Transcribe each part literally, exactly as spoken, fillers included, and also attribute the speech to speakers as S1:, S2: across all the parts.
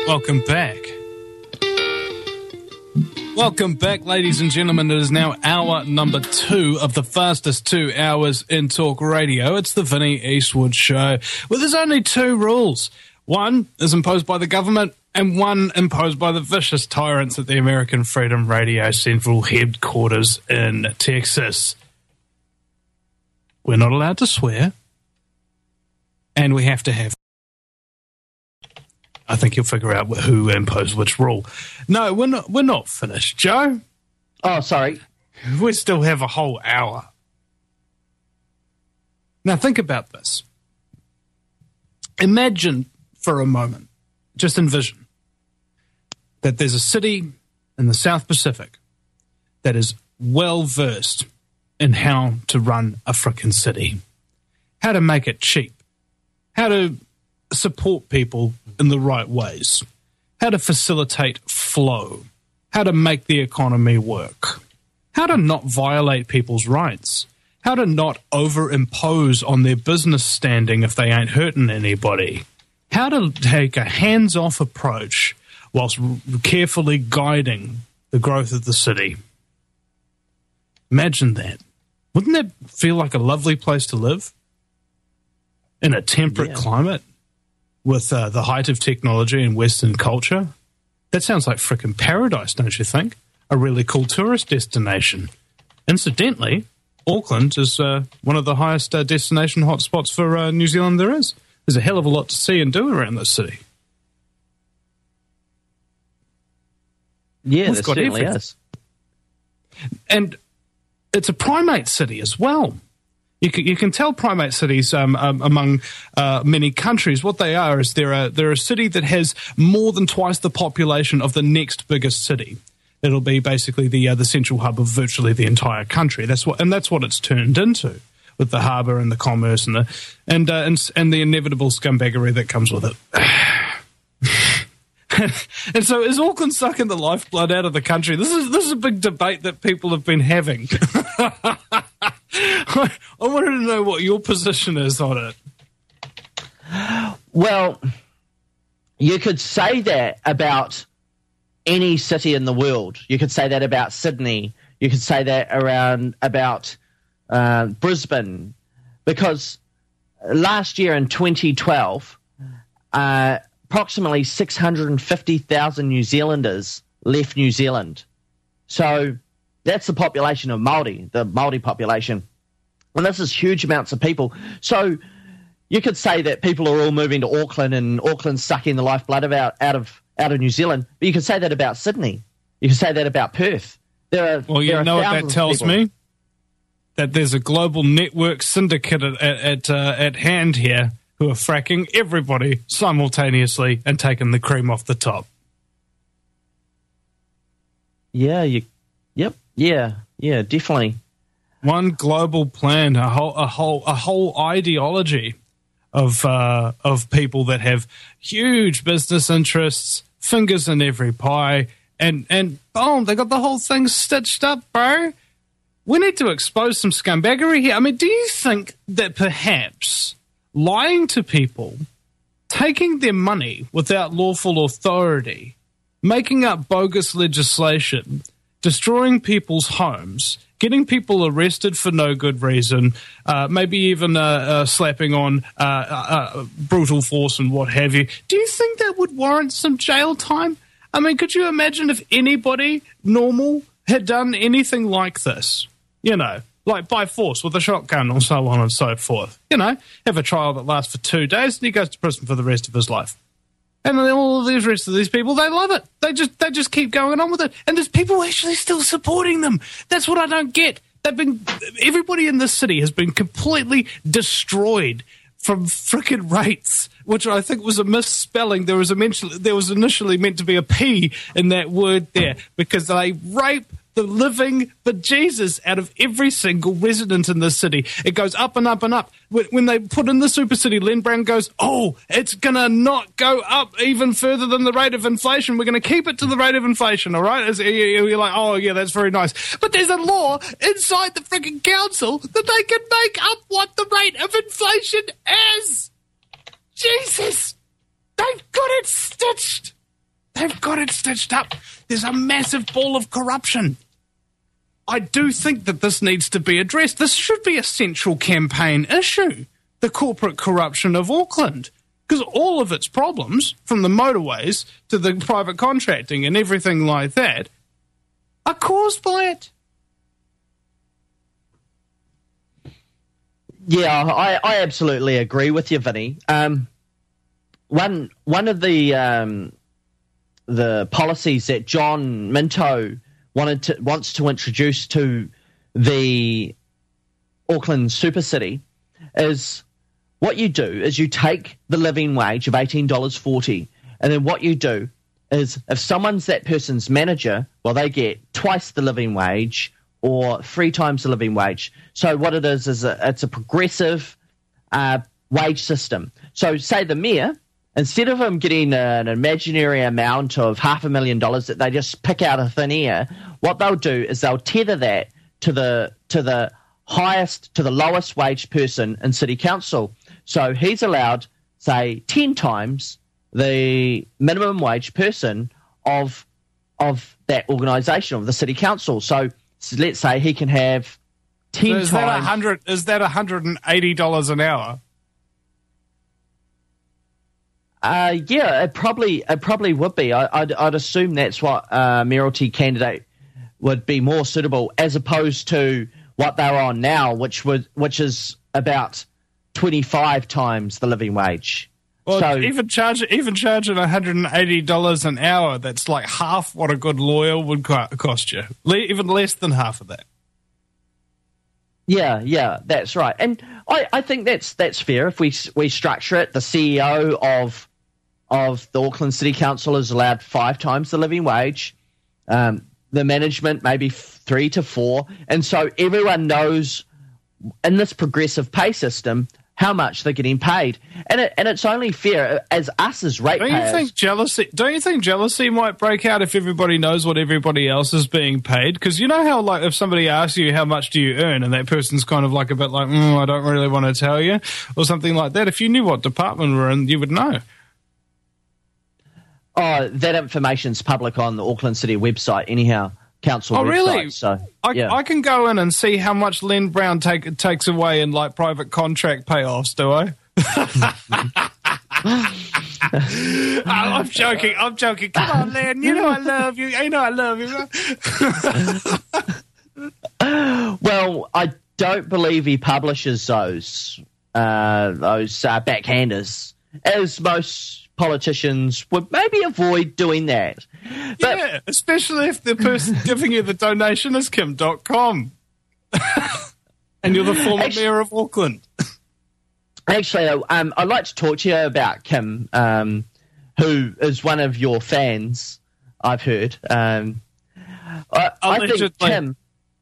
S1: Welcome back. Welcome back, ladies and gentlemen. It is now hour number two of the fastest two hours in talk radio. It's the Vinnie Eastwood Show. Well, there's only two rules. One is imposed by the government, and one imposed by the vicious tyrants at the American Freedom Radio Central headquarters in Texas. We're not allowed to swear, and we have to have... I think you'll figure out who imposed which rule. No, we're not, we're not finished, Joe.
S2: Oh, sorry.
S1: We still have a whole hour. Now, think about this. Imagine for a moment, just envision, that there's a city in the South Pacific that is well-versed in how to run a frickin' city, how to make it cheap, how to support people in the right ways, how to facilitate flow, how to make the economy work, how to not violate people's rights, how to not overimpose on their business standing if they ain't hurting anybody, how to take a hands-off approach whilst carefully guiding the growth of the city. Imagine that. Wouldn't that feel like a lovely place to live? In a temperate yeah. climate? With uh, the height of technology and Western culture? That sounds like frickin' paradise, don't you think? A really cool tourist destination. Incidentally, Auckland is uh, one of the highest uh, destination hotspots for uh, New Zealand there is. There's a hell of a lot to see and do around this city.
S2: Yeah, there certainly everything. is.
S1: And it's a primate city as well. You can, you can tell primate cities um, um, among uh, many countries, what they are is they're a, they're a city that has more than twice the population of the next biggest city. It'll be basically the uh, the central hub of virtually the entire country. That's what, and that's what it's turned into, with the harbour and the commerce and the and uh, and, and the inevitable scumbaggery that comes with it. And so, is Auckland sucking the lifeblood out of the country? This is this is a big debate that people have been having. I, I wanted to know what your position is on it.
S2: Well, you could say that about any city in the world. You could say that about Sydney. You could say that around about uh, Brisbane, because last year in twenty twelve, uh, approximately six hundred fifty thousand New Zealanders left New Zealand. So that's the population of Māori, the Māori population. And this is huge amounts of people. So you could say that people are all moving to Auckland and Auckland's sucking the lifeblood out, out of out of New Zealand. But you could say that about Sydney. You could say that about Perth. There are
S1: Well, you
S2: there
S1: know
S2: are
S1: what that tells
S2: people.
S1: me? That there's a global network syndicate at at, uh, at hand here who are fracking everybody simultaneously and taking the cream off the top.
S2: Yeah, you yep, yeah, yeah, definitely.
S1: One global plan, a whole a whole a whole ideology of uh, of people that have huge business interests, fingers in every pie, and and boom, they got the whole thing stitched up, bro. We need to expose some scumbaggery here. I mean, do you think that perhaps lying to people, taking their money without lawful authority, making up bogus legislation, destroying people's homes, getting people arrested for no good reason, uh, maybe even uh, uh, slapping on uh, uh, brutal force and what have you, do you think that would warrant some jail time? I mean, could you imagine if anybody normal had done anything like this? You know, like by force with a shotgun or so on and so forth. You know, have a trial that lasts for two days and he goes to prison for the rest of his life. And then all of these rest of these people, they love it. They just they just keep going on with it. And there's people actually still supporting them. That's what I don't get. They've been everybody in this city has been completely destroyed from frickin' rates, which I think was a misspelling. There was a mention, there was initially meant to be a P in that word there, because they rape the living bejesus out of every single resident in this city. It goes up and up and up. When they put in the super city, Len Brown goes, oh, it's going to not go up even further than the rate of inflation. We're going to keep it to the rate of inflation, all right? It's, you're like, oh, yeah, that's very nice. But there's a law inside the freaking council that they can make up what the rate of inflation is. Jesus! They've got it stitched. They've got it stitched up. There's a massive ball of corruption. I do think that this needs to be addressed. This should be a central campaign issue, the corporate corruption of Auckland, because all of its problems, from the motorways to the private contracting and everything like that, are caused by it.
S2: Yeah, I, I absolutely agree with you, Vinny. Um, one one of the um, the policies that John Minto wanted to wants to introduce to the Auckland Super City is what you do is you take the living wage of eighteen dollars forty, and then what you do is if someone's that person's manager, well, they get twice the living wage or three times the living wage. So what it is is a, it's a progressive uh, wage system. So say the mayor, instead of them getting an imaginary amount of half a million dollars that they just pick out of thin air, what they'll do is they'll tether that to the to the highest to the lowest wage person in city council. So he's allowed, say, ten times the minimum wage person of of that organisation, of the city council. So, so let's say he can have ten
S1: so is
S2: times.
S1: That a hundred, is that one hundred eighty dollars an hour?
S2: Uh, yeah, it probably it probably would be. I, I'd, I'd assume that's what uh, mayoralty candidate would be more suitable, as opposed to what they're on now, which would which is about twenty-five times the living wage.
S1: Well,
S2: so,
S1: even charge even charging one hundred eighty dollars an hour, that's like half what a good lawyer would co- cost you. Le- even less than half of that.
S2: Yeah, yeah, that's right. And I, I think that's that's fair. If we we structure it, the C E O of of the Auckland City Council is allowed five times the living wage. Um, the management maybe three to four, and so everyone knows in this progressive pay system how much they're getting paid, and it, and it's only fair as us as ratepayers.
S1: Don't you think jealousy? Don't you think jealousy might break out if everybody knows what everybody else is being paid? Because you know how, like, if somebody asks you how much do you earn, and that person's kind of like a bit like, mm, I don't really want to tell you, or something like that. If you knew what department we're in, you would know.
S2: Oh, that information's public on the Auckland City website, anyhow. Council
S1: oh,
S2: website,
S1: really?
S2: So,
S1: I,
S2: yeah.
S1: I can go in and see how much Len Brown take, takes away in, like, private contract payoffs, do I? oh, I'm joking. I'm joking. Come on, Len. You know I love you. You know I love
S2: you. Well, I don't believe he publishes those uh, those uh, backhanders, as most politicians would maybe avoid doing that. But,
S1: yeah, especially if the person giving you the donation is Kim dot com. And you're the former actually, mayor of Auckland.
S2: Actually, um, I'd like to talk to you about Kim, um, who is one of your fans, I've heard. Um, I, I think Kim...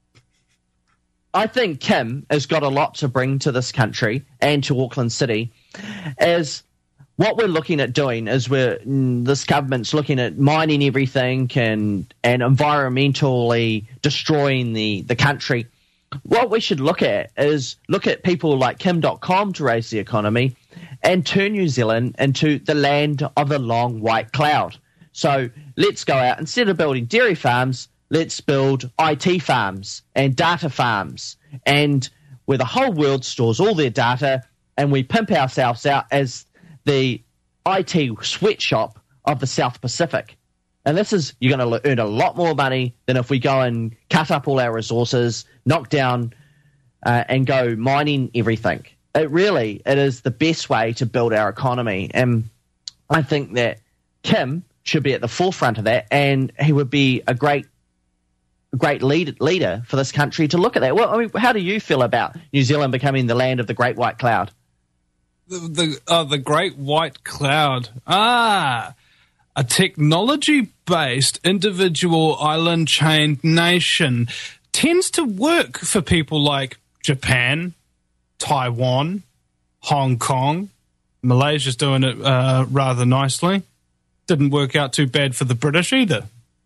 S2: I think Kim has got a lot to bring to this country and to Auckland City, as what we're looking at doing is we're this government's looking at mining everything and and environmentally destroying the, the country. What we should look at is look at people like Kim dot com to raise the economy and turn New Zealand into the land of the long white cloud. So let's go out, instead of building dairy farms, let's build I T farms and data farms, and where the whole world stores all their data, and we pimp ourselves out as the I T sweatshop of the South Pacific. And this is, you're going to earn a lot more money than if we go and cut up all our resources, knock down uh, and go mining everything. It really, it is the best way to build our economy. And I think that Kim should be at the forefront of that, and he would be a great great lead, leader for this country to look at that. Well, I mean, how do you feel about New Zealand becoming the land of the Great White Cloud?
S1: The the, uh, the Great White Cloud. Ah, a technology-based individual island chain nation tends to work for people like Japan, Taiwan, Hong Kong. Malaysia's doing it uh, rather nicely. Didn't work out too bad for the British either.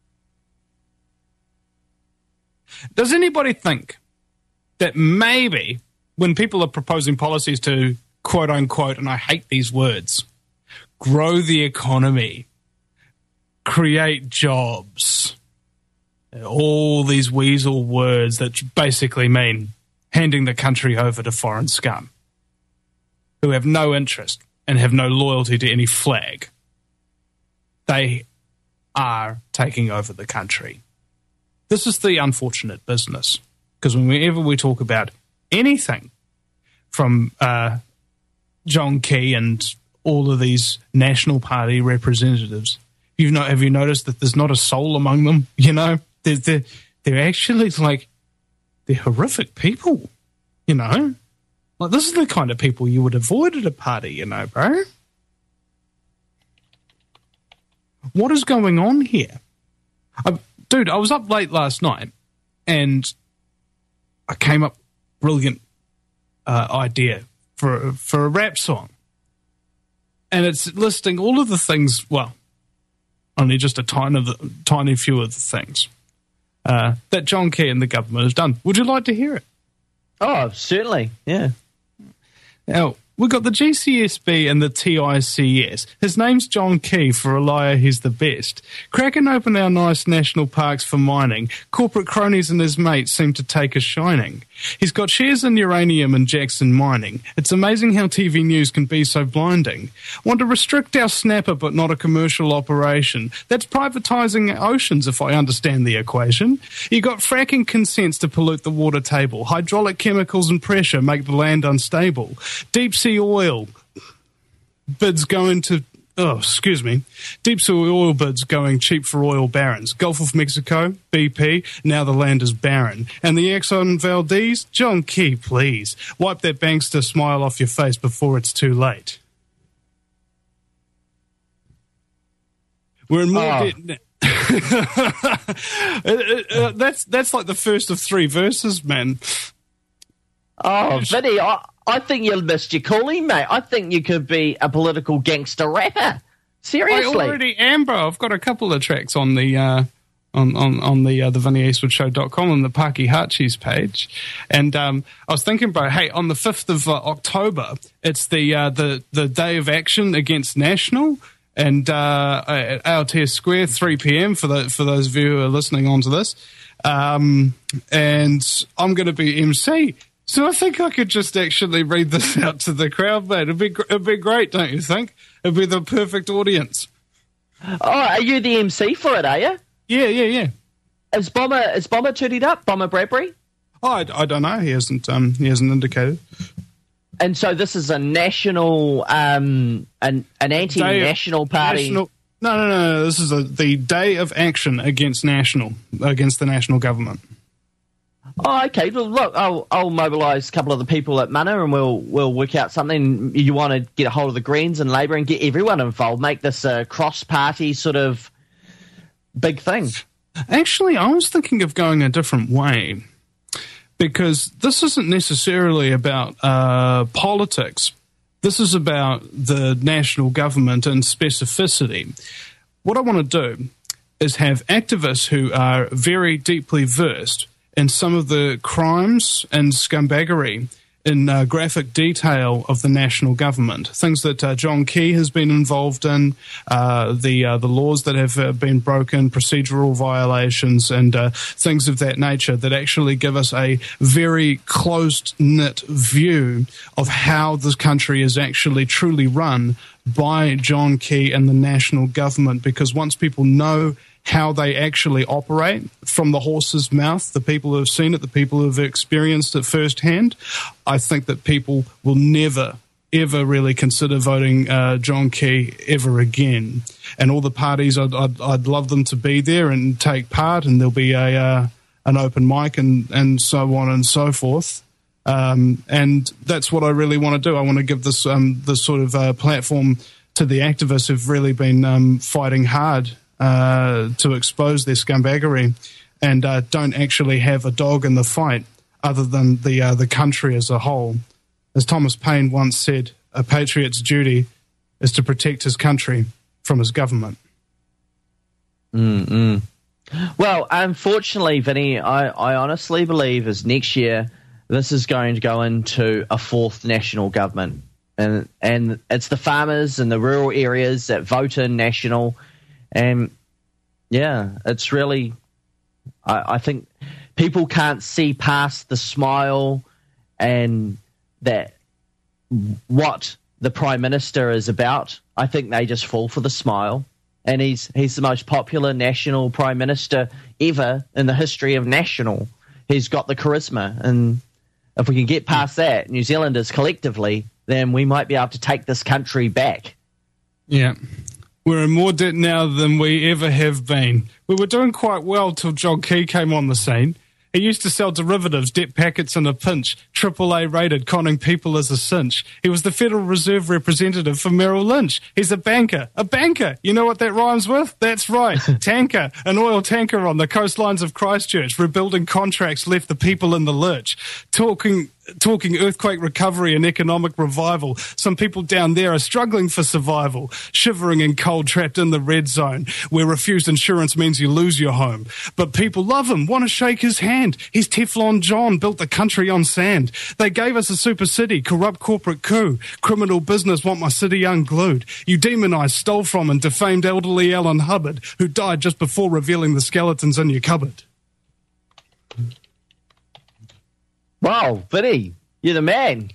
S1: Does anybody think that maybe when people are proposing policies to, quote-unquote, and I hate these words, grow the economy, create jobs. All these weasel words that basically mean handing the country over to foreign scum who have no interest and have no loyalty to any flag. They are taking over the country. This is the unfortunate business, because whenever we talk about anything from uh, John Key and all of these National Party representatives, you've not have you noticed that there's not a soul among them? You know, they're they're, they're actually like they're horrific people. You know, like this is the kind of people you would avoid at a party. You know, bro. What is going on here? I, dude, I was up late last night and I came up with a brilliant uh, idea for, for a rap song. And it's listing all of the things, well, only just a tiny, tiny few of the things uh, that John Key and the government has done. Would you like to hear it?
S2: Oh, certainly, yeah.
S1: Now, we've got the G C S B and the T I C S. His name's John Key. For a liar, he's the best. Cracking open our nice national parks for mining. Corporate cronies and his mates seem to take a shining. He's got shares in uranium and Jackson Mining. It's amazing how T V news can be so blinding. Want to restrict our snapper but not a commercial operation. That's privatising oceans, if I understand the equation. You got fracking consents to pollute the water table. Hydraulic chemicals and pressure make the land unstable. Deep sea oil bids going to... Oh, excuse me. Deep sea oil bids going cheap for oil barons. Gulf of Mexico, B P, now the land is barren. And the Exxon Valdez, John Key, please. Wipe that bankster smile off your face before it's too late. We're in more
S2: Oh.
S1: debt... Uh, uh, that's, that's like the first of three verses, man.
S2: Oh, Vinny, I, I think you missed your calling, mate. I think you could be a political gangster rapper. Seriously.
S1: I already am, bro. I've got a couple of tracks on the uh, on on on the uh, the Vinny Eastwood Show dot com on the Paki Hutchies page, and um, I was thinking, bro. Hey, on the fifth of uh, October, it's the uh, the the day of action against National, and uh, at Aotea Square, three p.m. for the for those of you who are listening onto this, um, and I'm going to be M C. So I think I could just actually read this out to the crowd, mate. It'd be, it'd be great, don't you think? It'd be the perfect audience.
S2: Oh, are you the M C for it, are you?
S1: Yeah, yeah, yeah.
S2: Is Bomber is Bomber tootied up? Bomber Bradbury?
S1: Oh, I, I don't know. He hasn't. Um, he hasn't indicated.
S2: And so this is a national, um, an an anti-national party.
S1: National, no, no, no, no. This is a, the day of action against national, against the national government.
S2: Oh, okay. Well, look, I'll, I'll mobilise a couple of the people at Mana and we'll we'll work out something. You want to get a hold of the Greens and Labor and get everyone involved, make this a cross-party sort of big thing.
S1: Actually, I was thinking of going a different way, because this isn't necessarily about uh, politics. This is about the national government and specificity. What I want to do is have activists who are very deeply versed in some of the crimes and scumbaggery in uh, graphic detail of the national government, things that uh, John Key has been involved in, uh, the uh, the laws that have uh, been broken, procedural violations, and uh, things of that nature that actually give us a very close-knit view of how this country is actually truly run by John Key and the national government. Because once people know how they actually operate from the horse's mouth, the people who have seen it, the people who have experienced it firsthand, I think that people will never, ever really consider voting uh, John Key ever again. And all the parties, I'd, I'd, I'd love them to be there and take part, and there'll be a uh, an open mic and, and so on and so forth. Um, and that's what I really want to do. I want to give this, um, this sort of uh, platform to the activists who've really been um, fighting hard Uh, to expose their scumbaggery, and uh, don't actually have a dog in the fight other than the uh, the country as a whole. As Thomas Paine once said, a patriot's duty is to protect his country from his government.
S2: Mm-mm. Well, unfortunately, Vinny, I, I honestly believe is next year this is going to go into a fourth national government. And, and it's the farmers in the rural areas that vote in national. And Yeah, it's really, I, I think people can't see past the smile and that what the Prime Minister is about. I think they just fall for the smile. And he's he's the most popular national Prime Minister ever in the history of national. He's got the charisma. And if we can get past that, New Zealanders collectively, then we might be able to take this country back.
S1: Yeah. We're in more debt now than we ever have been. We were doing quite well till John Key came on the scene. He used to sell derivatives, debt packets in a pinch, triple A rated, conning people as a cinch. He was the Federal Reserve representative for Merrill Lynch. He's a banker. A banker! You know what that rhymes with? That's right. Tanker. An oil tanker on the coastlines of Christchurch. Rebuilding contracts left the people in the lurch. Talking... Talking earthquake recovery and economic revival. Some people down there are struggling for survival, shivering in cold, trapped in the red zone, where refused insurance means you lose your home. But people love him, want to shake his hand. He's Teflon John, built the country on sand. They gave us a super city, corrupt corporate coup. Criminal business want my city unglued. You demonized, stole from and defamed elderly Alan Hubbard, who died just before revealing the skeletons in your cupboard.
S2: Wow, Vinny, you're the man.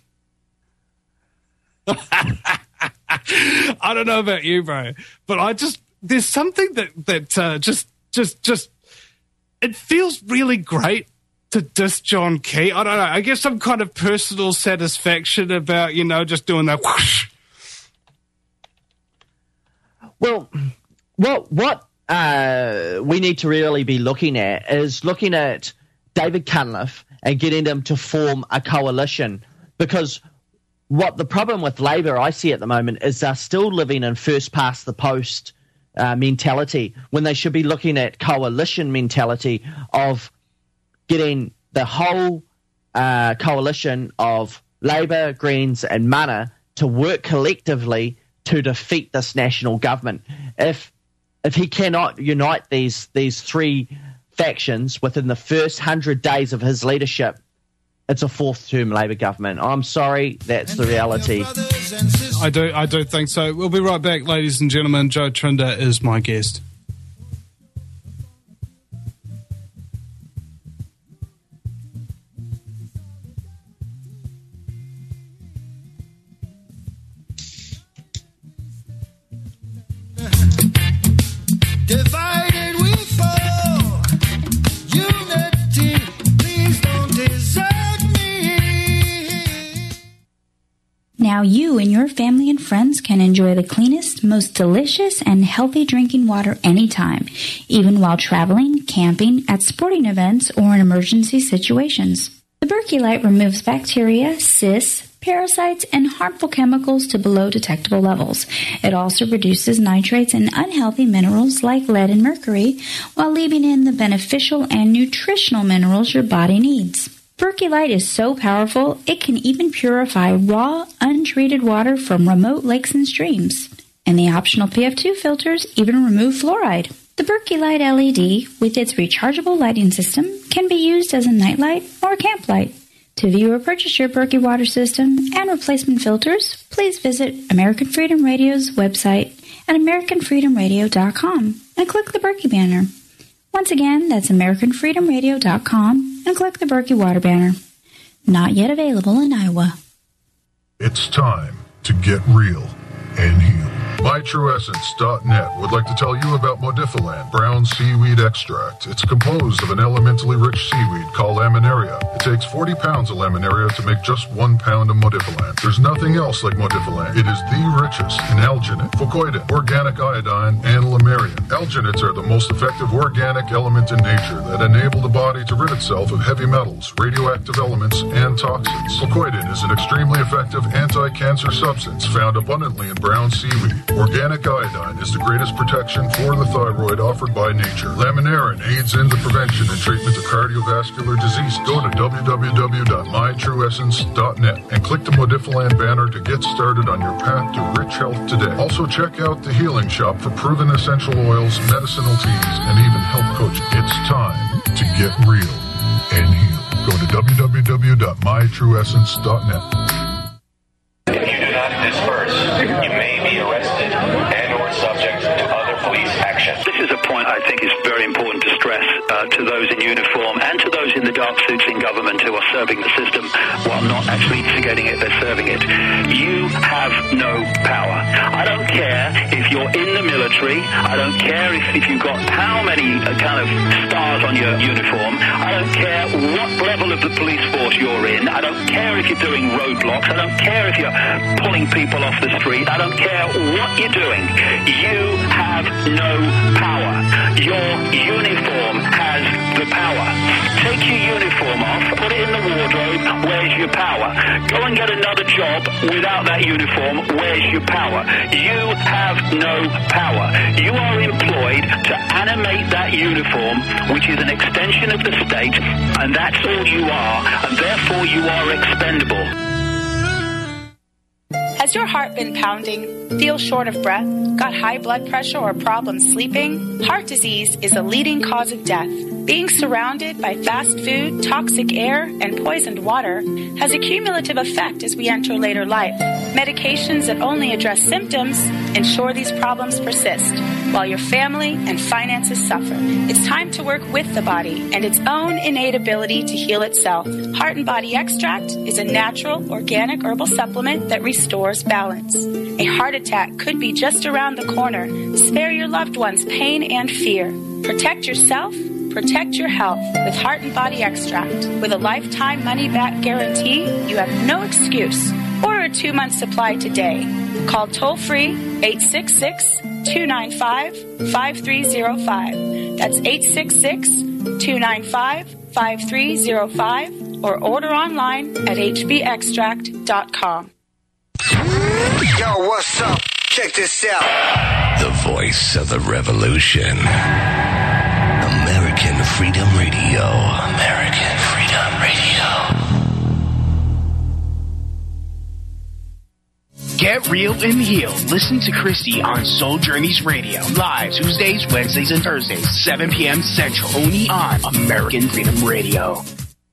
S1: I don't know about you, bro, but I just, there's something that, that uh, just, just, just, it feels really great to diss John Key. I don't know, I get some kind of personal satisfaction about, you know, just doing that whoosh.
S2: Well, what, what uh, we need to really be looking at is looking at David Cunliffe and getting them to form a coalition, because what the problem with Labour I see at the moment is they're still living in first past the post uh, mentality, when they should be looking at coalition mentality of getting the whole uh, coalition of Labour, Greens and Mana to work collectively to defeat this national government. If if he cannot unite these these three factions within the first hundred days of his leadership, it's a fourth-term Labour government. I'm sorry, that's the reality.
S1: I do, I do think so. We'll be right back, ladies and gentlemen. Joe Trinder is my guest.
S3: Divided we fall. Unity, please don't desert me.
S4: Now you and your family and friends can enjoy the cleanest, most delicious, and healthy drinking water anytime, even while traveling, camping, at sporting events, or in emergency situations. The Berkey Light removes bacteria, cysts, parasites, and harmful chemicals to below detectable levels. It also reduces nitrates and unhealthy minerals like lead and mercury, while leaving in the beneficial and nutritional minerals your body needs. Berkey Light is so powerful, it can even purify raw, untreated water from remote lakes and streams. And the optional P F two filters even remove fluoride. The Berkey Light L E D, with its rechargeable lighting system, can be used as a nightlight or camp light. To view or purchase your Berkey water system and replacement filters, please visit American Freedom Radio's website at american freedom radio dot com and click the Berkey banner. Once again, that's american freedom radio dot com and click the Berkey water banner. Not yet available in Iowa.
S5: It's time to get real and heal. my true essence dot net would like to tell you about Modifilan brown seaweed extract. It's composed of an elementally rich seaweed called laminaria. It takes forty pounds of laminaria to make just one pound of Modifilan. There's nothing else like Modifilan. It is the richest in alginate, fucoidin, organic iodine, and lamarian. Alginates are the most effective organic element in nature that enable the body to rid itself of heavy metals, radioactive elements, and toxins. Fucoidin is an extremely effective anti-cancer substance found abundantly in brown seaweed. Organic iodine is the greatest protection for the thyroid offered by nature. Laminarin aids in the prevention and treatment of cardiovascular disease. Go to w w w dot my true essence dot net and click the Modifilan banner to get started on your path to rich health today. Also check out the Healing Shop for proven essential oils, medicinal teas, and even health coaching. It's time to get real and heal. Go to w w w dot my true essence dot net.
S6: If you do not disperse, you may be arrested and or subject to other police action. This is a point I think is very important to stress uh, to those in uniform and to those in the dark suits in government who are serving the system while not actually instigating it, they're serving it. You have no power. I don't care if you're in the military. I don't care if, if you've got how many uh, kind of stars on your uniform. I don't care what level of the police force you're in. I don't care if you're doing roadblocks. I don't care if you're pulling people off the street. I don't care what you're doing. You have no power. Your uniform has the power. Take your uniform off, put it in the wardrobe. Where's your power? Go and get another job without that uniform. Where's your power? You have no power. You are employed to animate that uniform, which is an extension of the state, and that's all you are, and therefore you are expendable.
S7: Has your heart been pounding? Feel short of breath? Got high blood pressure or problems sleeping? Heart disease is a leading cause of death. Being surrounded by fast food, toxic air, and poisoned water has a cumulative effect as we enter later life. Medications that only address symptoms ensure these problems persist, while your family and finances suffer. It's time to work with the body and its own innate ability to heal itself. Heart and Body Extract is a natural, organic herbal supplement that restores balance. A heart attack could be just around the corner. Spare your loved ones pain and fear. Protect yourself. Protect your health with Heart and Body Extract. With a lifetime money-back guarantee, you have no excuse. Order a two-month supply today. Call toll-free eight six six, two nine five, five three zero five. That's eight six six, two nine five, five three zero five or order online at h b extract dot com.
S3: Yo, what's up? Check this out.
S8: The voice of the revolution. American Freedom Radio. American Freedom Radio.
S9: Get real and heal. Listen to Christy on Soul Journeys Radio. Live Tuesdays, Wednesdays, and Thursdays, seven p.m. Central. Only on American Freedom Radio.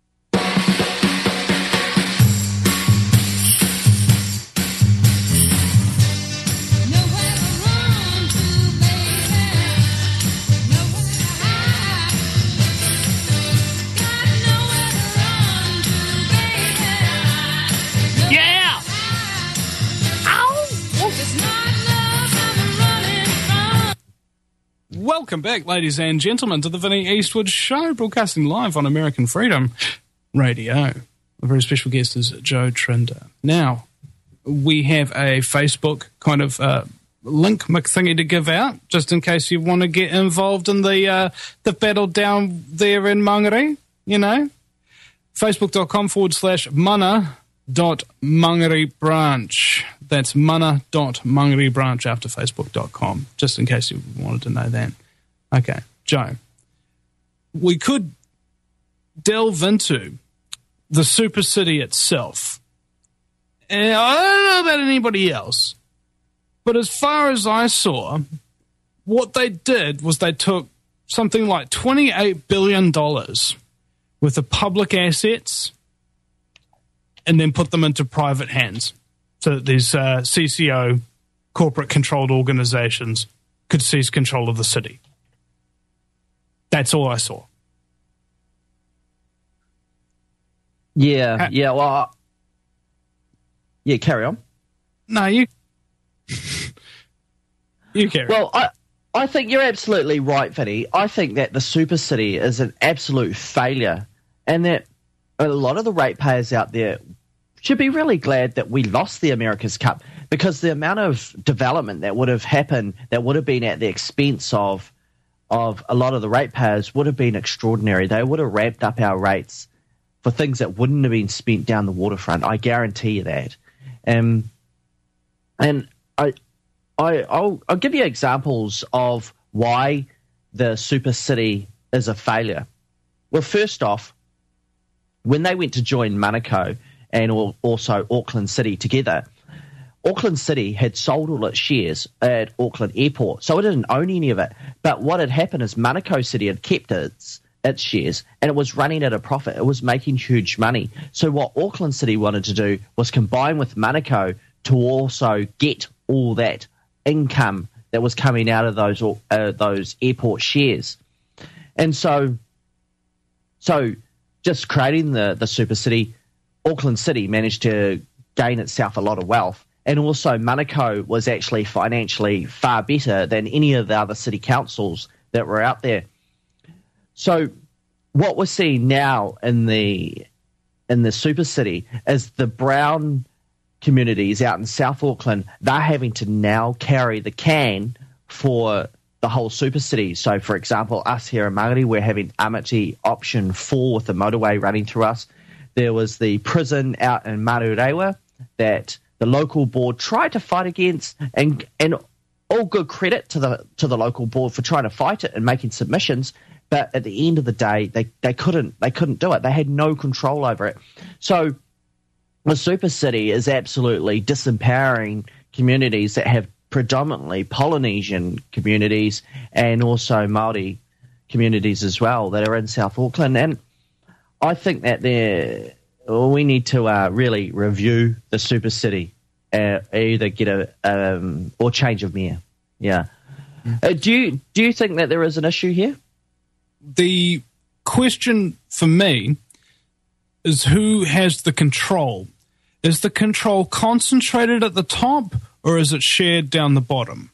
S1: Welcome back, ladies and gentlemen, to the Vinnie Eastwood Show, broadcasting live on American Freedom Radio. A very special guest is Joe Trinder. Now, we have a Facebook kind of uh, link thingy to give out, just in case you want to get involved in the uh, the battle down there in Mangere, you know. Facebook.com forward slash mana dot Mangere branch. That's mana dot Mangere branch after Facebook dot com, just in case you wanted to know that. Okay, Joe, we could delve into the super city itself. And I don't know about anybody else, but as far as I saw, what they did was they took something like twenty-eight billion dollars worth of public assets and then put them into private hands so that these uh, C C O, corporate-controlled organizations, could seize control of the city. That's all I saw.
S2: Yeah,
S1: Ha-
S2: yeah, well, I- yeah, carry on.
S1: No, you... you carry on.
S2: Well, I, I think you're absolutely right, Vinny. I think that the super city is an absolute failure and that a lot of the ratepayers out there should be really glad that we lost the America's Cup, because the amount of development that would have happened, that would have been at the expense of of a lot of the ratepayers, would have been extraordinary. They would have ramped up our rates for things that wouldn't have been spent down the waterfront. I guarantee you that. Um, and I, I, I'll, I'll give you examples of why the super city is a failure. Well, first off, when they went to join Manukau and also Auckland City together, Auckland City had sold all its shares at Auckland Airport, so it didn't own any of it. But what had happened is Manukau City had kept its its shares, and it was running at a profit. It was making huge money. So what Auckland City wanted to do was combine with Manukau to also get all that income that was coming out of those uh, those airport shares. And so, so just creating the, the super city, Auckland City managed to gain itself a lot of wealth. And also Manukau was actually financially far better than any of the other city councils that were out there. So what we're seeing now in the in the super city is the brown communities out in South Auckland, they're having to now carry the can for the whole super city. So, for example, us here in Māori, we're having Amity Option four with the motorway running through us. There was the prison out in Marurewa that the local board tried to fight against, and and all good credit to the to the local board for trying to fight it and making submissions. But at the end of the day, they, they couldn't they couldn't do it. They had no control over it. So the super city is absolutely disempowering communities that have predominantly Polynesian communities and also Māori communities as well that are in South Auckland. And I think that they're, well, we need to uh, really review the super city, uh, either get a um, or change of mayor. Yeah. Mm. Uh, do you do you think that there is an issue here?
S1: The question for me is who has the control? Is the control concentrated at the top, or is it shared down the bottom?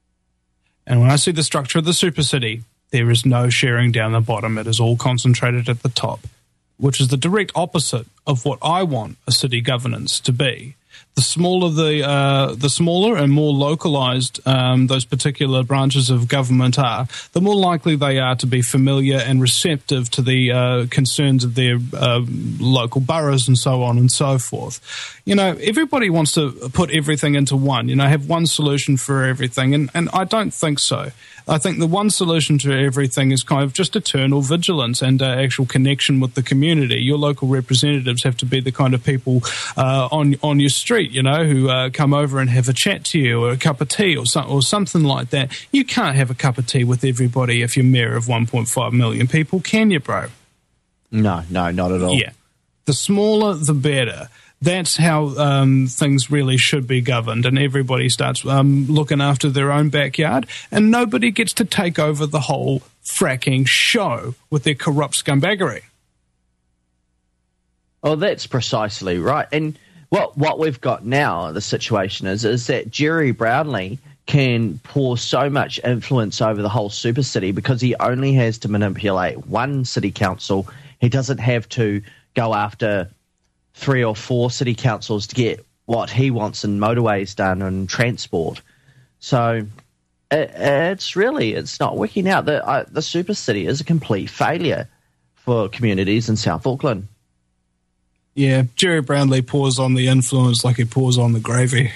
S1: And when I see the structure of the super city, there is no sharing down the bottom. It is all concentrated at the top, which is the direct opposite of what I want a city governance to be. The smaller the uh, the smaller and more localized um, those particular branches of government are, the more likely they are to be familiar and receptive to the uh, concerns of their uh, local boroughs and so on and so forth. You know, everybody wants to put everything into one, you know, have one solution for everything, and, and I don't think so. I think the one solution to everything is kind of just eternal vigilance and uh, actual connection with the community. Your local representatives have to be the kind of people uh, on on your street, you know, who uh, come over and have a chat to you or a cup of tea or, some, or something like that. You can't have a cup of tea with everybody if you're mayor of one point five million people, can you, bro?
S2: No, no, not at all.
S1: Yeah. The smaller, the better. That's how um, things really should be governed, and everybody starts um, looking after their own backyard, and nobody gets to take over the whole fracking show with their corrupt scumbaggery.
S2: Oh, that's precisely right. And what what we've got now, the situation is, is that Jerry Brownlee can pour so much influence over the whole super city because he only has to manipulate one city council. He doesn't have to go after three or four city councils to get what he wants in motorways done and transport. So it, it's really, it's not working out. The, uh, the super city is a complete failure for communities in South Auckland.
S1: Yeah, Jerry Brownlee pours on the influence like he pours on the gravy.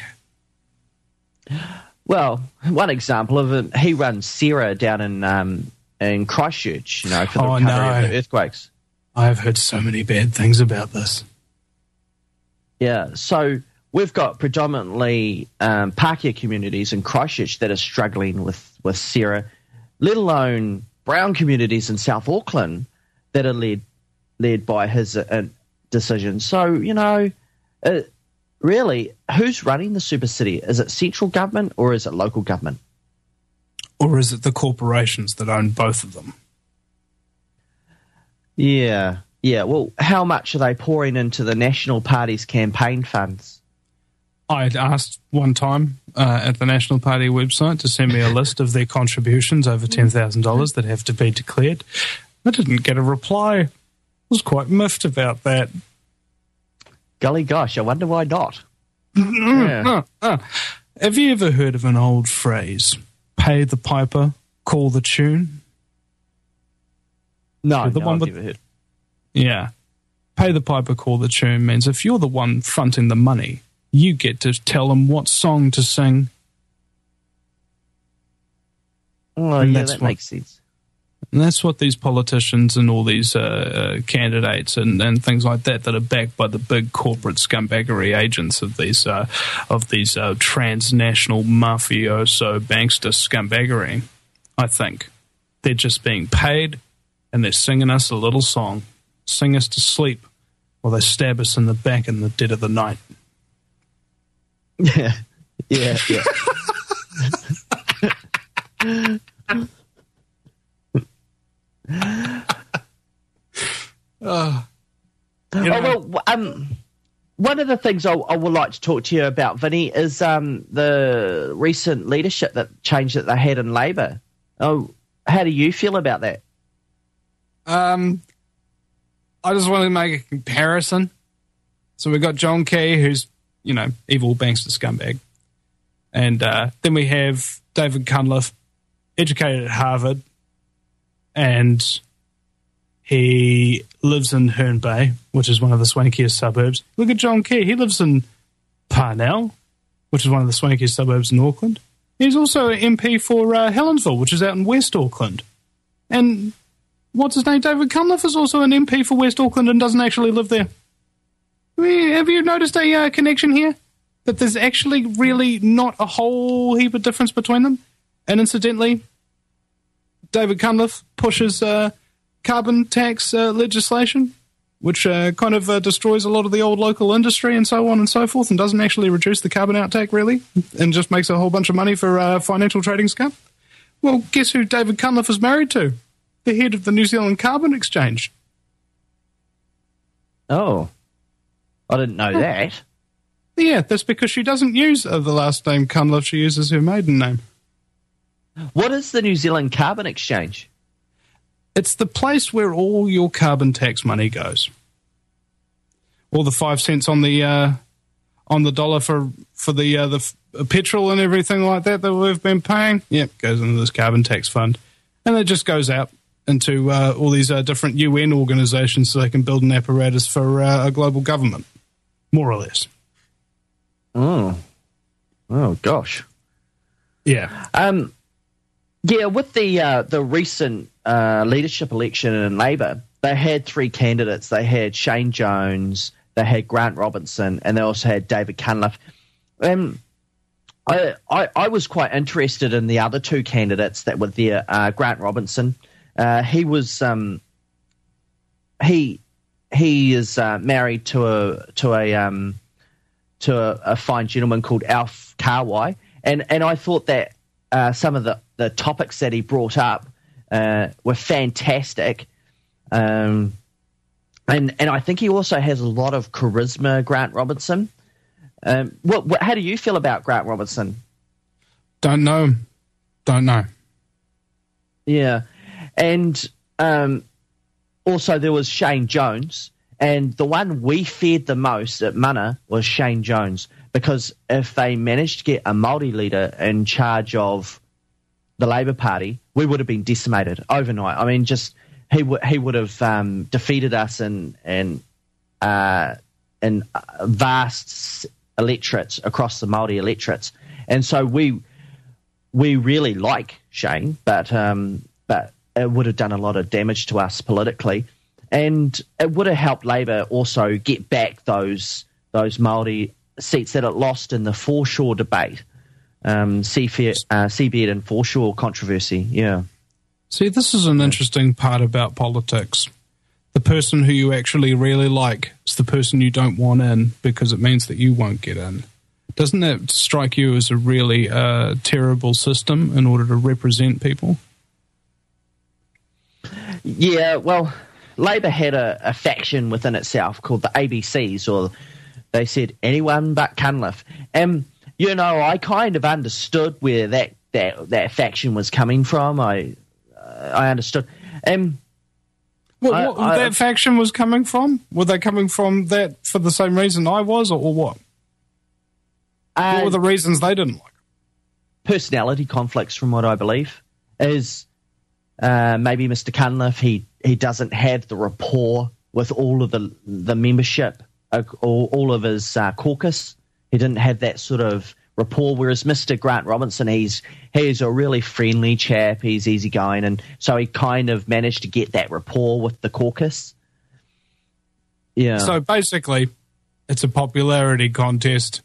S2: Well, one example of it, he runs Sarah down in um, in Christchurch, you know, for the
S1: oh,
S2: recovery
S1: no.
S2: of the earthquakes.
S1: I've heard so many bad things about this.
S2: Yeah, so we've got predominantly um, Pākehā communities in Christchurch that are struggling with, with Sarah, let alone brown communities in South Auckland that are led led by his uh, decision. So, you know, uh, really, who's running the super city? Is it central government or is it local government?
S1: Or is it the corporations that own both of them?
S2: Yeah. Yeah, well, how much are they pouring into the National Party's campaign funds?
S1: I had asked one time uh, at the National Party website to send me a list of their contributions over ten thousand dollars that have to be declared. I didn't get a reply. I was quite miffed about that.
S2: Golly gosh, I wonder why not.
S1: Yeah. Uh, uh. Have you ever heard of an old phrase, pay the piper, call the tune?
S2: No,
S1: the
S2: no
S1: one
S2: I've
S1: with-
S2: never heard.
S1: Yeah. Pay the piper, call the tune means if you're the one fronting the money, you get to tell them what song to sing.
S2: Oh,
S1: And
S2: yeah,
S1: that's
S2: that
S1: what-
S2: makes sense.
S1: And that's what these politicians and all these uh, uh, candidates and, and things like that that are backed by the big corporate scumbaggery agents of these uh, of these uh, transnational mafioso bankster scumbaggery, I think. They're just being paid and they're singing us a little song. Sing us to sleep while they stab us in the back in the dead of the night.
S2: Yeah, yeah, yeah.
S1: oh,
S2: oh well, um, one of the things I, I would like to talk to you about, Vinny, is um, the recent leadership that change that they had in Labor. Oh, how do you feel about that?
S1: Um, I just want to make a comparison. So we've got John Key, who's, you know, evil bankster scumbag. And uh, then we have David Cunliffe, educated at Harvard, and he lives in Herne Bay, which is one of the swankiest suburbs. Look at John Key. He lives in Parnell, which is one of the swankiest suburbs in Auckland. He's also an M P for uh, Helensville, which is out in West Auckland. And what's his name? David Cunliffe is also an M P for West Auckland and doesn't actually live there. Have you noticed a uh, connection here? That there's actually really not a whole heap of difference between them? And incidentally, David Cunliffe pushes uh, carbon tax uh, legislation, which uh, kind of uh, destroys a lot of the old local industry and so on and so forth, and doesn't actually reduce the carbon outtake, really, and just makes a whole bunch of money for uh, financial trading scum. Well, guess who David Cunliffe is married to? The head of the New Zealand Carbon Exchange.
S2: Oh, I didn't know oh. that.
S1: Yeah, that's because she doesn't use uh, the last name Cunliffe. She uses her maiden name.
S2: What is the New Zealand Carbon Exchange?
S1: It's the place where all your carbon tax money goes. All the five cents on the uh, on the dollar for for the uh, the f- petrol and everything like that that we've been paying. Yep, goes into this carbon tax fund, and it just goes out into uh, all these uh, different U N organisations so they can build an apparatus for uh, a global government, more or less.
S2: Oh, oh gosh,
S1: yeah.
S2: Um, yeah. With the uh, the recent uh, leadership election in Labor, they had three candidates. They had Shane Jones, they had Grant Robinson, and they also had David Cunliffe. Um, I, I I was quite interested in the other two candidates that were there. Uh, Grant Robinson, uh, he was um, he he is uh, married to a to a um. to a, a fine gentleman called Alf Kawai, and and I thought that uh, some of the, the topics that he brought up uh, were fantastic, um, and and I think he also has a lot of charisma. Grant Robinson, um, what, what how do you feel about Grant Robinson?
S1: Don't know, don't know.
S2: Yeah, and um, also there was Shane Jones. And the one we feared the most at Mana was Shane Jones, because if they managed to get a Māori leader in charge of the Labour Party, we would have been decimated overnight. I mean, just he would he would have um, defeated us in in uh, in vast electorates across the Māori electorates, and so we we really like Shane, but um, but it would have done a lot of damage to us politically. And it would have helped Labor also get back those those Māori seats that it lost in the foreshore debate, um, seabed, uh, seabed and foreshore controversy. Yeah.
S1: See, this is an interesting part about politics. The person who you actually really like is the person you don't want in, because it means that you won't get in. Doesn't that strike you as a really uh, terrible system in order to represent people?
S2: Yeah, well, Labor had a, a faction within itself called the A B Cs, or they said anyone but Cunliffe. And, you know, I kind of understood where that, that, that faction was coming from. I uh, I understood. Um,
S1: what,
S2: I,
S1: what
S2: I,
S1: that faction was coming from? Were they coming from that for the same reason I was, or, or what? Uh, what were the reasons they didn't like?
S2: Personality conflicts, from what I believe, is uh, maybe Mister Cunliffe, he he doesn't have the rapport with all of the the membership, uh, all, all of his uh, caucus. He didn't have that sort of rapport, whereas Mister Grant Robinson, he's he's a really friendly chap, he's easygoing, and so he kind of managed to get that rapport with the caucus. Yeah.
S1: So basically, it's a popularity contest.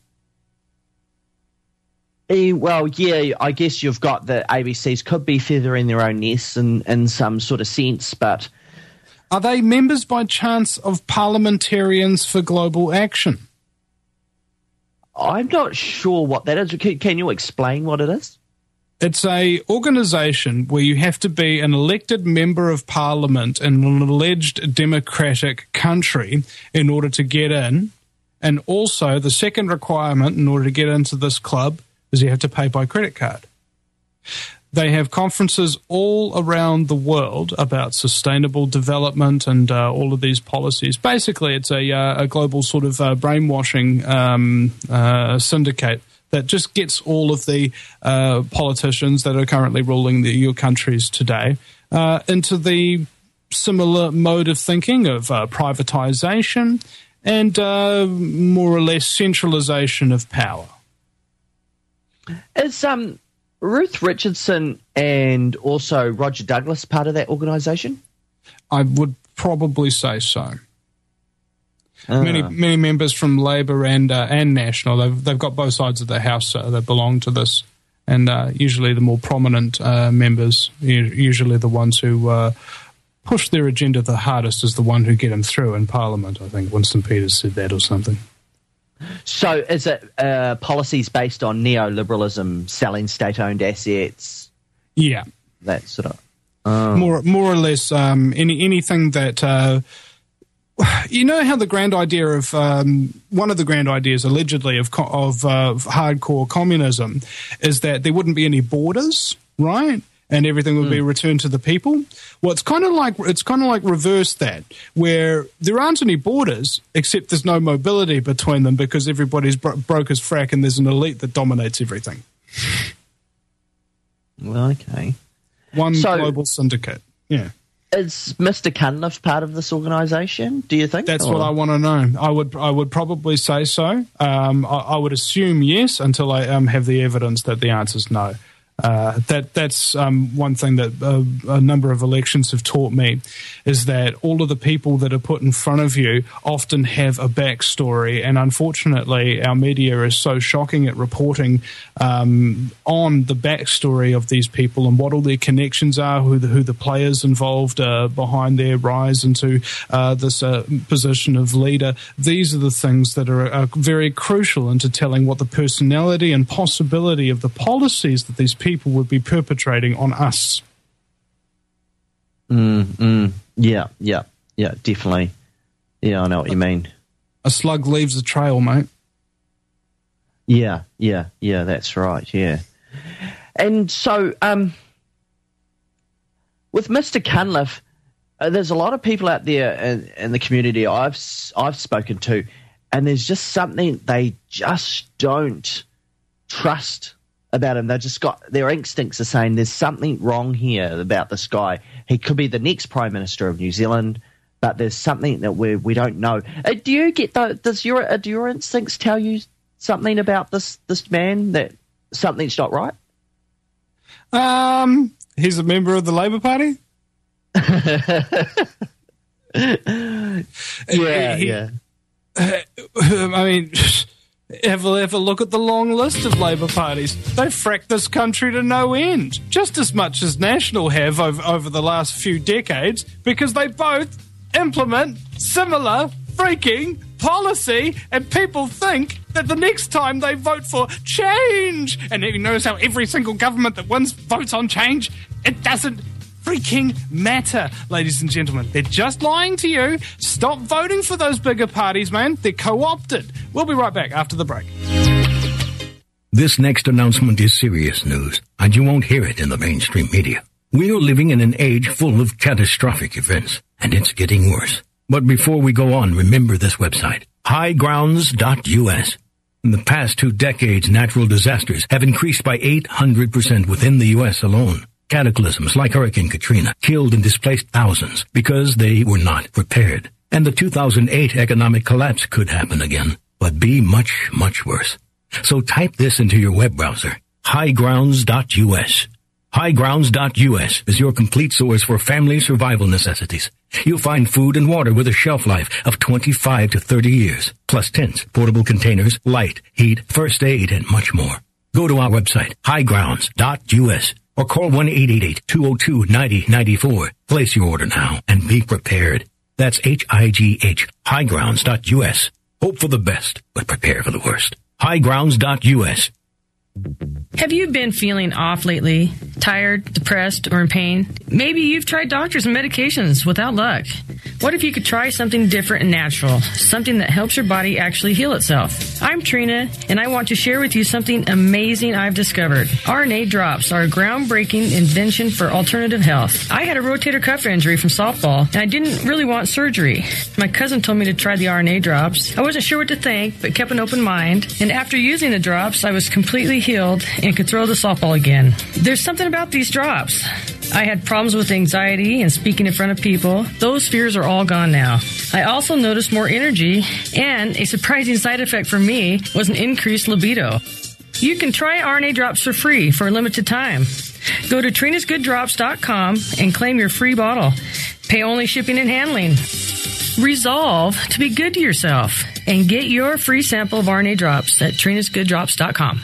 S2: E, well, yeah, I guess you've got the A B Cs could be feathering their own nests in, in some sort of sense, but...
S1: Are they members by chance of Parliamentarians for Global Action?
S2: I'm not sure what that is. Can, can you explain what it is?
S1: It's a organization where you have to be an elected member of parliament in an alleged democratic country in order to get in. And also, the second requirement in order to get into this club is you have to pay by credit card. They have conferences all around the world about sustainable development and uh, all of these policies. Basically, it's a, uh, a global sort of uh, brainwashing um, uh, syndicate that just gets all of the uh, politicians that are currently ruling the, your countries today uh, into the similar mode of thinking of uh, privatization and uh, more or less centralization of power.
S2: Is um, Ruth Richardson and also Roger Douglas part of that organisation?
S1: I would probably say so.
S2: Uh.
S1: Many many members from Labor and uh, and National, they've they've got both sides of the house uh, that belong to this, and uh, usually the more prominent uh, members, usually the ones who uh, push their agenda the hardest, is the one who get them through in Parliament. I think Winston Peters said that or something.
S2: So is it uh, policies based on neoliberalism, selling state-owned assets?
S1: Yeah.
S2: That sort of... Oh.
S1: More more or less um, any anything that... Uh, you know how the grand idea of... Um, one of the grand ideas, allegedly, of, of uh, hardcore communism is that there wouldn't be any borders, right? And everything would mm. be returned to the people. Well, it's kind of like it's kind of like reverse that, where there aren't any borders, except there's no mobility between them because everybody's bro- broke as frack, and there's an elite that dominates everything.
S2: Well, okay.
S1: One
S2: so,
S1: global syndicate. Yeah.
S2: Is Mister Cunliffe part of this organisation? Do you think?
S1: That's
S2: or?
S1: what I want to know. I would I would probably say so. Um, I, I would assume yes until I um, have the evidence that the answer is no. Uh, that that's um, one thing that uh, a number of elections have taught me, is that all of the people that are put in front of you often have a backstory, and unfortunately our media is so shocking at reporting um, on the backstory of these people and what all their connections are, who the, who the players involved uh, behind their rise into uh, this uh, position of leader. These are the things that are, are very crucial into telling what the personality and possibility of the policies that these people people would be perpetrating on us.
S2: Mm, mm, yeah, yeah, yeah, definitely. Yeah, I know what you mean.
S1: A slug leaves a trail, mate.
S2: Yeah, yeah, yeah, that's right, yeah. And so, um, with Mister Cunliffe, uh, there's a lot of people out there in, in the community I've I've spoken to, and there's just something they just don't trust about him. They just got their instincts are saying there's something wrong here about this guy. He could be the next Prime Minister of New Zealand, but there's something that we we don't know. Uh, do you get the, does your uh, do your instincts tell you something about this this man that something's not right?
S1: Um, he's a member of the Labour Party.
S2: yeah,
S1: he,
S2: yeah.
S1: Uh, I mean. Have a, have a look at the long list of Labour parties. They've fracked this country to no end, just as much as National have over, over the last few decades, because they both implement similar freaking policy, and people think that the next time they vote for change, and you notice how every single government that wins votes on change, it doesn't freaking matter, ladies and gentlemen. They're just lying to you. Stop voting for those bigger parties, man. They're co-opted. We'll be right back after the break.
S10: This next announcement is serious news, and you won't hear it in the mainstream media. We are living in an age full of catastrophic events, and it's getting worse. But before we go on, remember this website, high grounds dot U S. In the past two decades, natural disasters have increased by eight hundred percent within the U S alone. Cataclysms like Hurricane Katrina killed and displaced thousands because they were not prepared. And the two thousand eight economic collapse could happen again, but be much, much worse. So type this into your web browser, high grounds dot U S. high grounds dot U S is your complete source for family survival necessities. You'll find food and water with a shelf life of twenty-five to thirty years, plus tents, portable containers, light, heat, first aid, and much more. Go to our website, high grounds dot U S. or call one eight eight eight, two oh two, nine oh nine four. Place your order now and be prepared. That's H I G H, high grounds dot U S. Hope for the best, but prepare for the worst. high grounds dot U S.
S11: Have you been feeling off lately? Tired, depressed, or in pain? Maybe you've tried doctors and medications without luck. What if you could try something different and natural? Something that helps your body actually heal itself. I'm Trina, and I want to share with you something amazing I've discovered. R N A drops are a groundbreaking invention for alternative health. I had a rotator cuff injury from softball, and I didn't really want surgery. My cousin told me to try the R N A drops. I wasn't sure what to think, but kept an open mind. And after using the drops, I was completely healed and could throw the softball again. There's something about these drops. I had problems with anxiety and speaking in front of people. Those fears are all gone now. I also noticed more energy, and a surprising side effect for me was an increased libido. You can try R N A drops for free for a limited time. Go to trinas good drops dot com and claim your free bottle. Pay only shipping and handling. Resolve to be good to yourself and get your free sample of R N A drops at trinas good drops dot com.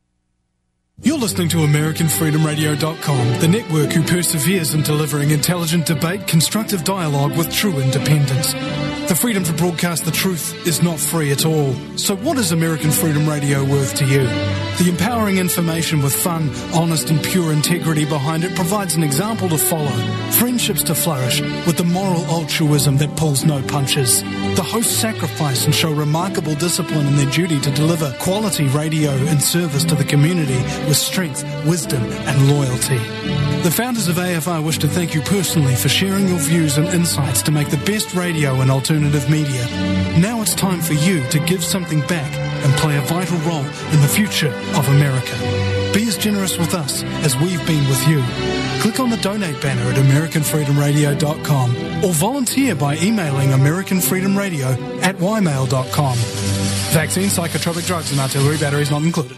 S12: You're listening to American Freedom Radio dot com, the network who perseveres in delivering intelligent debate, constructive dialogue with true independence. The freedom to broadcast the truth is not free at all. So what is American Freedom Radio worth to you? The empowering information with fun, honest and pure integrity behind it provides an example to follow, friendships to flourish, with the moral altruism that pulls no punches. The hosts sacrifice and show remarkable discipline in their duty to deliver quality radio and service to the community with strength, wisdom and loyalty. The founders of A F R wish to thank you personally for sharing your views and insights to make the best radio and alternative media. Now it's time for you to give something back and play a vital role in the future of America. Be as generous with us as we've been with you. Click on the donate banner at American Freedom Radio dot com or volunteer by emailing American Freedom Radio at y mail dot com. Vaccine, psychotropic drugs and artillery batteries not included.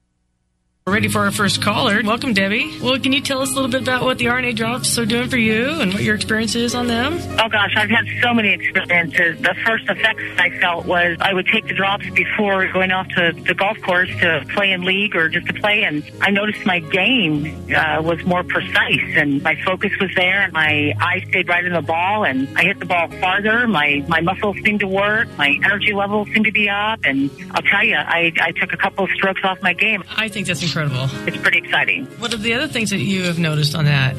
S11: We're ready for our first caller. Welcome, Debbie. Well, can you tell us a little bit about what the R N A drops are doing for you and what your experience is on them?
S13: Oh, gosh, I've had so many experiences. The first effects I felt was I would take the drops before going off to the golf course to play in league or just to play, and I noticed my game uh, was more precise, and my focus was there, and my eyes stayed right in the ball, and I hit the ball farther. My, my muscles seemed to work. My energy levels seemed to be up, and I'll tell you, I, I took a couple of strokes off my game.
S11: I think that's incredible.
S13: It's pretty exciting.
S11: What are the other things that you have noticed on that?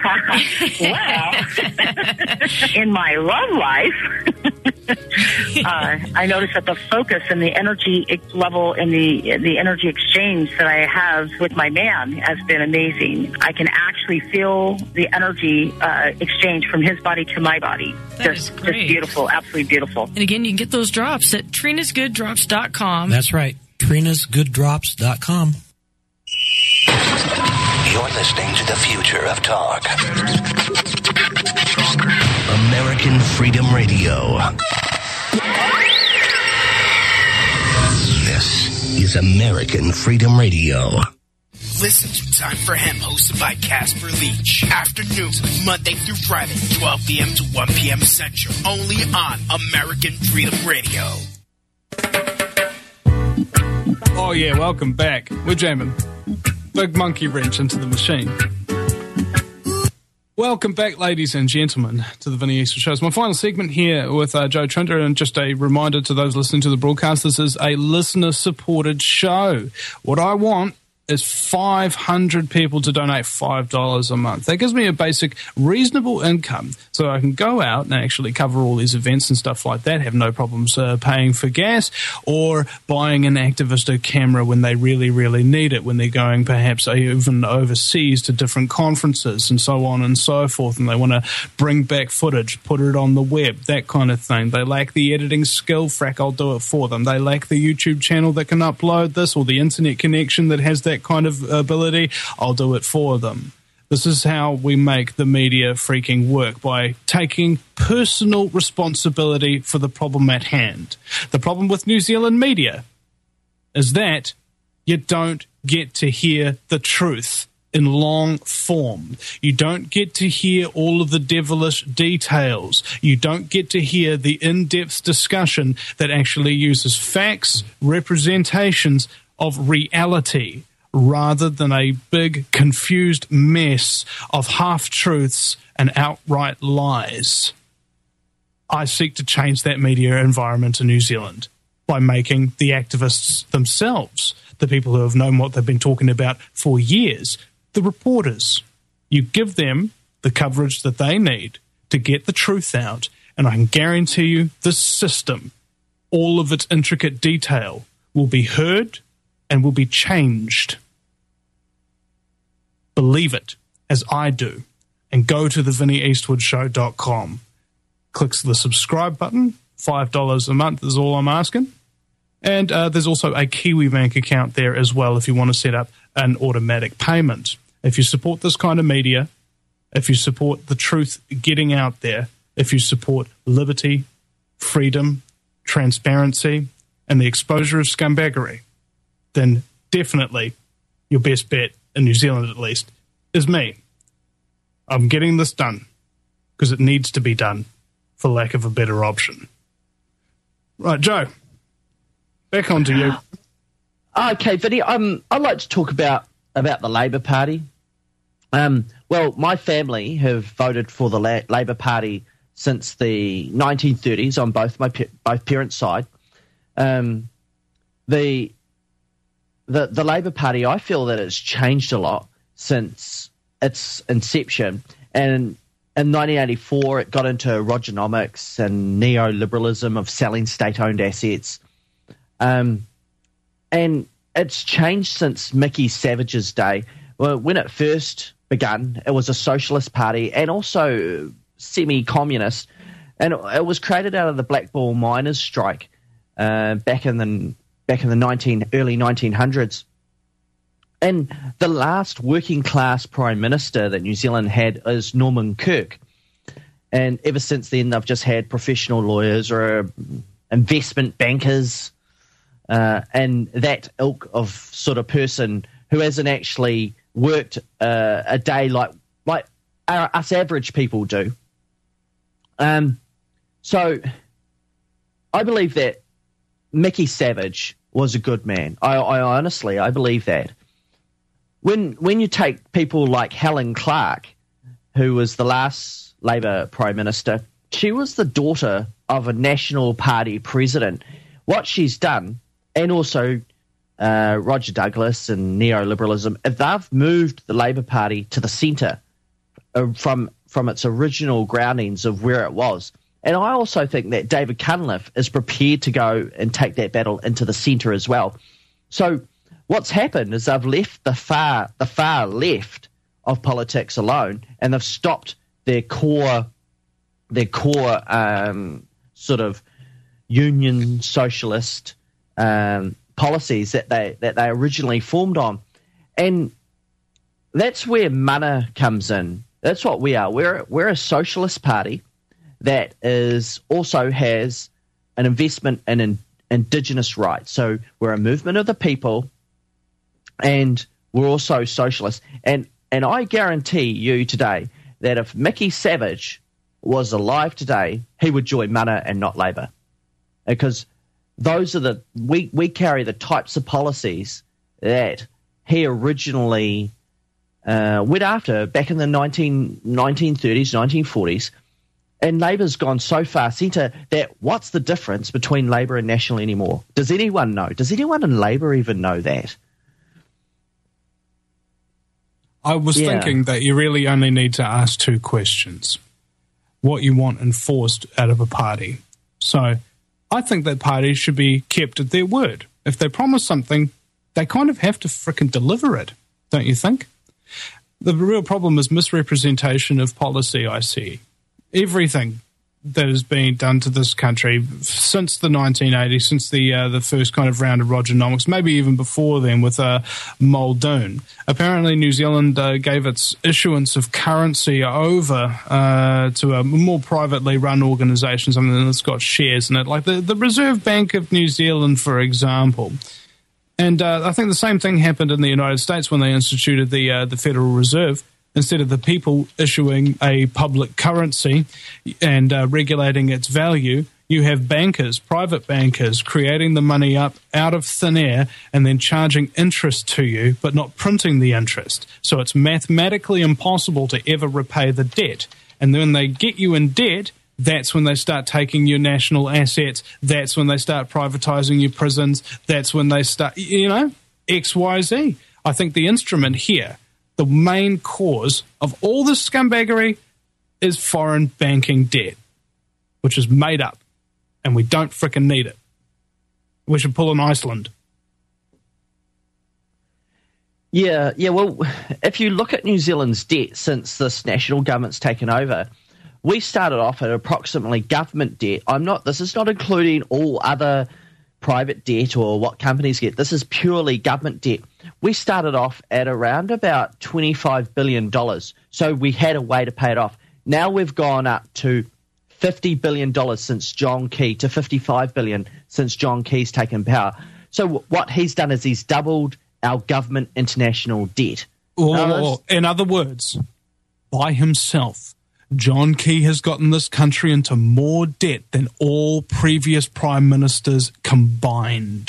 S13: Well, in my love life, uh, I noticed that the focus and the energy level and the the energy exchange that I have with my man has been amazing. I can actually feel the energy uh, exchange from his body to my body.
S11: That
S13: just,
S11: is great.
S13: Just beautiful, absolutely beautiful.
S11: And again, you can get those drops at trinas good drops dot com.
S14: That's right, trinas good drops dot com.
S8: You're listening to the future of talk. American Freedom Radio. This is American Freedom Radio.
S9: Listen to Time for Him, hosted by Casper Leach. Afternoons, Monday through Friday, twelve p.m. to one p.m. Central. Only on American Freedom Radio.
S1: Oh, yeah, welcome back. We're jamming. Big monkey wrench into the machine. Welcome back, ladies and gentlemen, to the Vinny Eastwood Show. It's my final segment here with uh, Joe Trinder, and just a reminder to those listening to the broadcast, this is a listener-supported show. What I want is five hundred people to donate five dollars a month. That gives me a basic, reasonable income so I can go out and actually cover all these events and stuff like that, have no problems uh, paying for gas or buying an Activisto camera when they really, really need it, when they're going perhaps even overseas to different conferences and so on and so forth, and they want to bring back footage, put it on the web, that kind of thing. They lack the editing skill, frack, I'll do it for them. They lack the YouTube channel that can upload this or the internet connection that has that kind of ability, I'll do it for them. This is how we make the media freaking work, by taking personal responsibility for the problem at hand. The problem with New Zealand media is that you don't get to hear the truth in long form. You don't get to hear all of the devilish details. You don't get to hear the in-depth discussion that actually uses facts, representations of reality, rather than a big, confused mess of half-truths and outright lies. I seek to change that media environment in New Zealand by making the activists themselves the people who have known what they've been talking about for years, the reporters. You give them the coverage that they need to get the truth out, and I can guarantee you this system, all of its intricate detail, will be heard and will be changed. Believe it, as I do, and go to the vinnie eastwood show dot com. Click the subscribe button, five dollars a month is all I'm asking. And uh, there's also a Kiwi Bank account there as well if you want to set up an automatic payment. If you support this kind of media, if you support the truth getting out there, if you support liberty, freedom, transparency, and the exposure of scumbaggery, then definitely your best bet, in New Zealand at least, is me. I'm getting this done because it needs to be done, for lack of a better option. Right, Joe, back on to you.
S2: Okay, Vinny, um, I'd like to talk about, about the Labour Party. Um, well, my family have voted for the La- Labour Party since the nineteen thirties on both my pa- both parents' side. Um, the the the Labour Party, I feel that it's changed a lot since its inception. And in nineteen eighty-four, it got into Rogernomics and neoliberalism of selling state-owned assets. Um, and it's changed since Mickey Savage's day. Well, when it first begun, it was a socialist party and also semi-communist, and it was created out of the Black Ball miners' strike uh, back in the back in the nineteen early nineteen hundreds. And the last working class prime minister that New Zealand had is Norman Kirk, and ever since then they've just had professional lawyers or investment bankers uh, and that ilk of sort of person who hasn't actually worked uh, a day like like our, us average people do. Um, so I believe that Mickey Savage was a good man. I, I honestly, I believe that. When when you take people like Helen Clark, who was the last Labour Prime Minister, she was the daughter of a National Party president. What she's done, and also uh, Roger Douglas and neoliberalism, if they've moved the Labour Party to the centre uh, from from its original groundings of where it was. And I also think that David Cunliffe is prepared to go and take that battle into the centre as well. So what's happened is they've left the far the far left of politics alone, and they've stopped their core their core um, sort of union socialist um, policies that they that they originally formed on, and that's where mana comes in. That's what we are. We're we're a socialist party that is also has an investment in, in indigenous rights. So we're a movement of the people, and we're also socialist. And and I guarantee you today that if Mickey Savage was alive today, he would join Mana and not Labour, because those are the we we carry the types of policies that he originally uh, went after back in the nineteen, nineteen thirties, nineteen forties. And Labour's gone so far centre that what's the difference between Labour and National anymore? Does anyone know? Does anyone in Labour even know that?
S1: I was
S2: Yeah.
S1: thinking that you really only need to ask two questions. What you want enforced out of a party. So I think that parties should be kept at their word. If they promise something, they kind of have to frickin' deliver it, don't you think? The real problem is misrepresentation of policy, I see. Everything that has been done to this country since the nineteen eighties, since the uh, the first kind of round of Rogernomics, maybe even before then with uh, Muldoon. Apparently New Zealand uh, gave its issuance of currency over uh, to a more privately run organisation, something that's got shares in it, like the, the Reserve Bank of New Zealand, for example. And uh, I think the same thing happened in the United States when they instituted the uh, the Federal Reserve. Instead of the people issuing a public currency and uh, regulating its value, you have bankers, private bankers, creating the money up out of thin air and then charging interest to you, but not printing the interest. So it's mathematically impossible to ever repay the debt. And then when they get you in debt, that's when they start taking your national assets. That's when they start privatizing your prisons. That's when they start, you know, X, Y, Z. I think the instrument here, the main cause of all this scumbaggery, is foreign banking debt, which is made up, and we don't frickin' need it. We should pull an Iceland.
S2: Yeah, yeah. Well, if you look at New Zealand's debt since this national government's taken over, we started off at approximately government debt. I'm not. This is not including all other private debt or what companies get. This is purely government debt. We started off at around about twenty-five billion dollars, so we had a way to pay it off. Now we've gone up to fifty billion dollars since John Key, to fifty-five billion dollars since John Key's taken power. So w- what he's done is he's doubled our government international debt.
S1: Or, in other words, by himself, John Key has gotten this country into more debt than all previous prime ministers combined.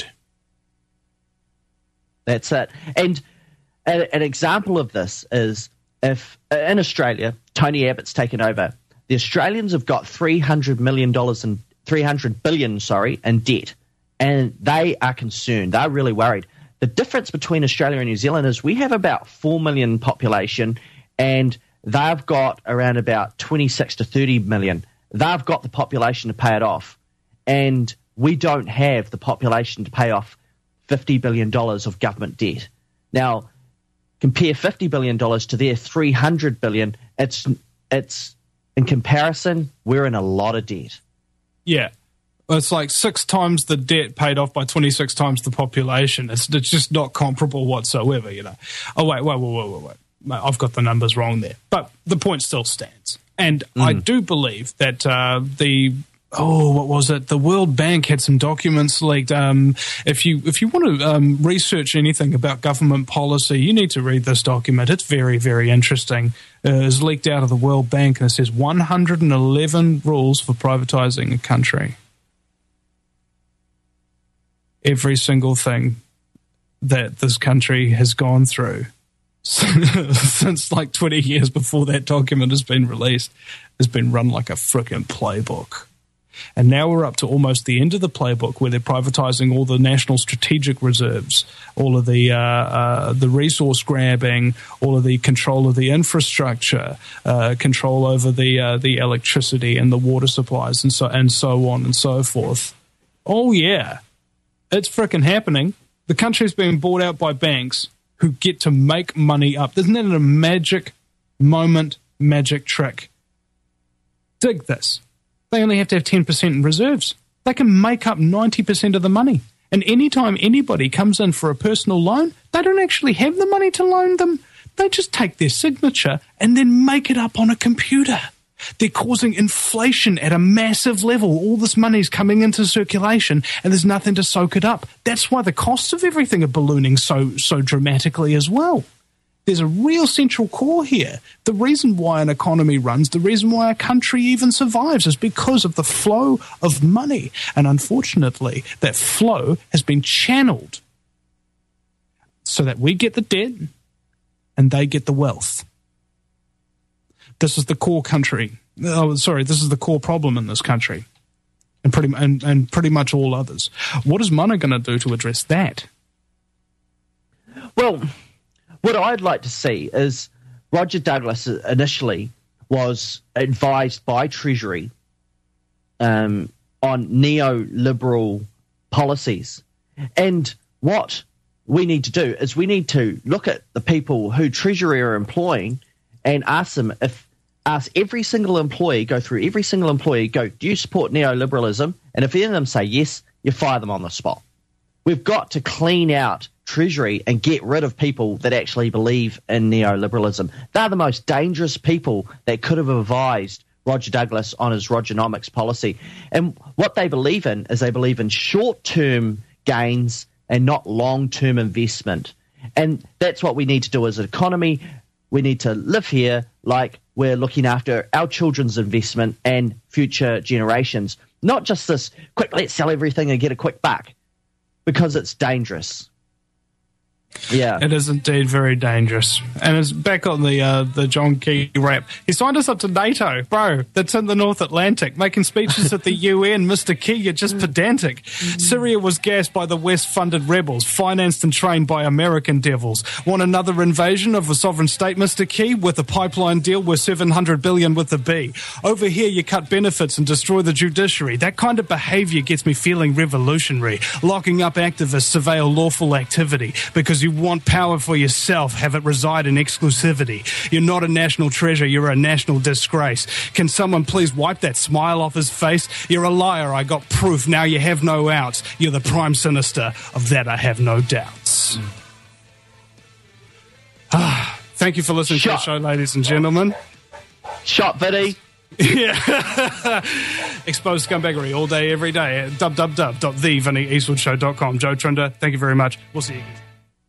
S2: That's it. And a, an example of this is if in Australia, Tony Abbott's taken over, the Australians have got three hundred million dollars in three hundred billion, sorry, in debt, and they are concerned. They're really worried. The difference between Australia and New Zealand is we have about four million population, and they've got around about twenty-six to thirty million. They've got the population to pay it off, and we don't have the population to pay off fifty billion dollars of government debt. Now, compare fifty billion dollars to their three hundred billion dollars. It's, it's in comparison, we're in a lot of debt.
S1: Yeah. It's like six times the debt paid off by twenty-six times the population. It's, it's just not comparable whatsoever, you know. Oh, wait, wait, wait, wait, wait, wait. I've got the numbers wrong there. But the point still stands. And mm. I do believe that uh, the, oh, what was it? The World Bank had some documents leaked. Um, if you if you want to um, research anything about government policy, you need to read this document. It's very, very interesting. Uh, it's leaked out of the World Bank, and it says one hundred eleven rules for privatizing a country. Every single thing that this country has gone through since like twenty years before that document has been released has been run like a frickin' playbook. And now we're up to almost the end of the playbook where they're privatizing all the national strategic reserves, all of the uh, uh, the resource grabbing, all of the control of the infrastructure, uh, control over the uh, the electricity and the water supplies, and so and so on and so forth. Oh yeah. It's frickin' happening. The country's being bought out by banks who get to make money up. Isn't that a magic moment, magic trick? Dig this. They only have to have ten percent in reserves. They can make up ninety percent of the money. And anytime anybody comes in for a personal loan, they don't actually have the money to loan them. They just take their signature and then make it up on a computer. They're causing inflation at a massive level. All this money's coming into circulation and there's nothing to soak it up. That's why the costs of everything are ballooning so so dramatically as well. There's a real central core here. The reason why an economy runs, the reason why a country even survives is because of the flow of money. And unfortunately, that flow has been channeled so that we get the debt and they get the wealth. This is the core country. Oh, sorry, this is the core problem in this country, and pretty and, and pretty much all others. What is Mana going to do to address that?
S2: Well, what I'd like to see is Roger Douglas initially was advised by Treasury um, on neoliberal policies, and what we need to do is we need to look at the people who Treasury are employing and ask them if. Ask every single employee, go through every single employee, go, do you support neoliberalism? And if any of them say yes, you fire them on the spot. We've got to clean out Treasury and get rid of people that actually believe in neoliberalism. They're the most dangerous people that could have advised Roger Douglas on his Rogernomics policy. And what they believe in is they believe in short-term gains and not long-term investment. And that's what we need to do as an economy. We need to live here like we're looking after our children's investment and future generations. Not just this quick, let's sell everything and get a quick buck, because it's dangerous. Yeah.
S1: It is indeed very dangerous. And it's back on the uh, the John Key rap. He signed us up to NATO. Bro, that's in the North Atlantic. Making speeches at the U N. Mister Key, you're just pedantic. Syria was gassed by the West-funded rebels, financed and trained by American devils. Want another invasion of a sovereign state, Mister Key? With a pipeline deal worth seven hundred billion dollars with a B. Over here, you cut benefits and destroy the judiciary. That kind of behaviour gets me feeling revolutionary. Locking up activists, surveil lawful activity. Because you want power for yourself, have it reside in exclusivity. You're not a national treasure, you're a national disgrace. Can someone please wipe that smile off his face? You're a liar, I got proof, now you have no outs. You're the prime sinister, of that I have no doubts. Ah, thank you for listening
S2: Shot.
S1: to the show, ladies and gentlemen.
S2: Shot, Viddy.
S1: Yeah. Exposed scumbaggery all day, every day at w w w dot the vinny eastwood show dot com. Joe Trinder, thank you very much. We'll see you again.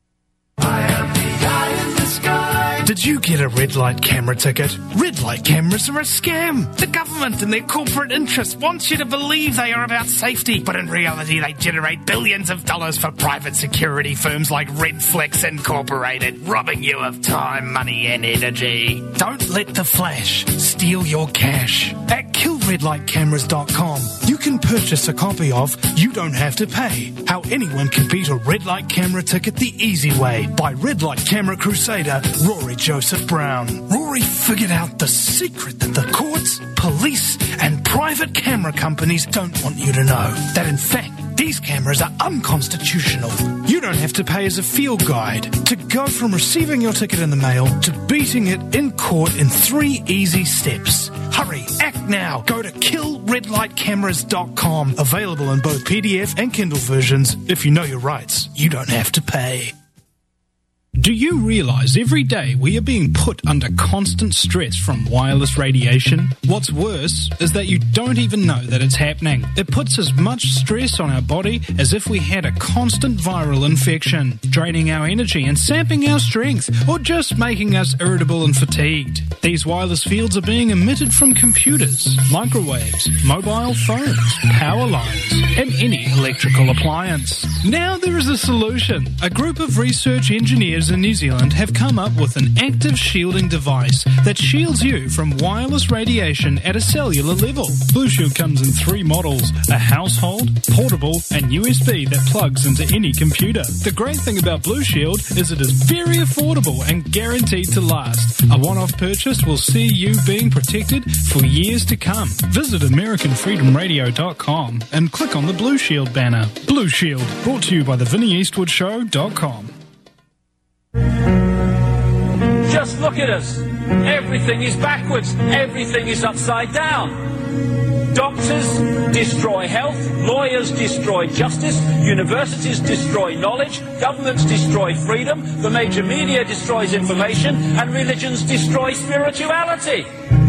S12: Did you get a red light camera ticket? Red light cameras are a scam. The government and their corporate interests want you to believe they are about safety, but in reality they generate billions of dollars for private security firms like Redflex Incorporated, robbing you of time, money and energy. Don't let the flash steal your cash. At kill red light cameras dot com, you can purchase a copy of You Don't Have to Pay, How Anyone Can Beat a Red Light Camera Ticket the Easy Way by Red Light Camera Crusader Rory Joseph Brown. Rory figured out the secret that the courts, police and private camera companies don't want you to know. That in fact, these cameras are unconstitutional. You don't have to pay as a field guide to go from receiving your ticket in the mail to beating it in court in three easy steps. Hurry, act now. Go to kill red light cameras dot com. Available in both P D F and Kindle versions. If you know your rights, you don't have to pay.
S15: Do you realise every day we are being put under constant stress from wireless radiation? What's worse is that you don't even know that it's happening. It puts as much stress on our body as if we had a constant viral infection, draining our energy and sapping our strength, or just making us irritable and fatigued. These wireless fields are being emitted from computers, microwaves, mobile phones, power lines, and any electrical appliance. Now there is a solution. A group of research engineers in New Zealand have come up with an active shielding device that shields you from wireless radiation at a cellular level. Blue Shield comes in three models: a household, portable, and U S B that plugs into any computer. The great thing about Blue Shield is it is very affordable and guaranteed to last. A one-off purchase will see you being protected for years to come. Visit american freedom radio dot com and click on the Blue Shield banner. Blue Shield, brought to you by the vinny eastwood show dot com.
S16: Just look at us. Everything is backwards. Everything is upside down. Doctors destroy health. Lawyers destroy justice. Universities destroy knowledge. Governments destroy freedom. The major media destroys information. And religions destroy spirituality.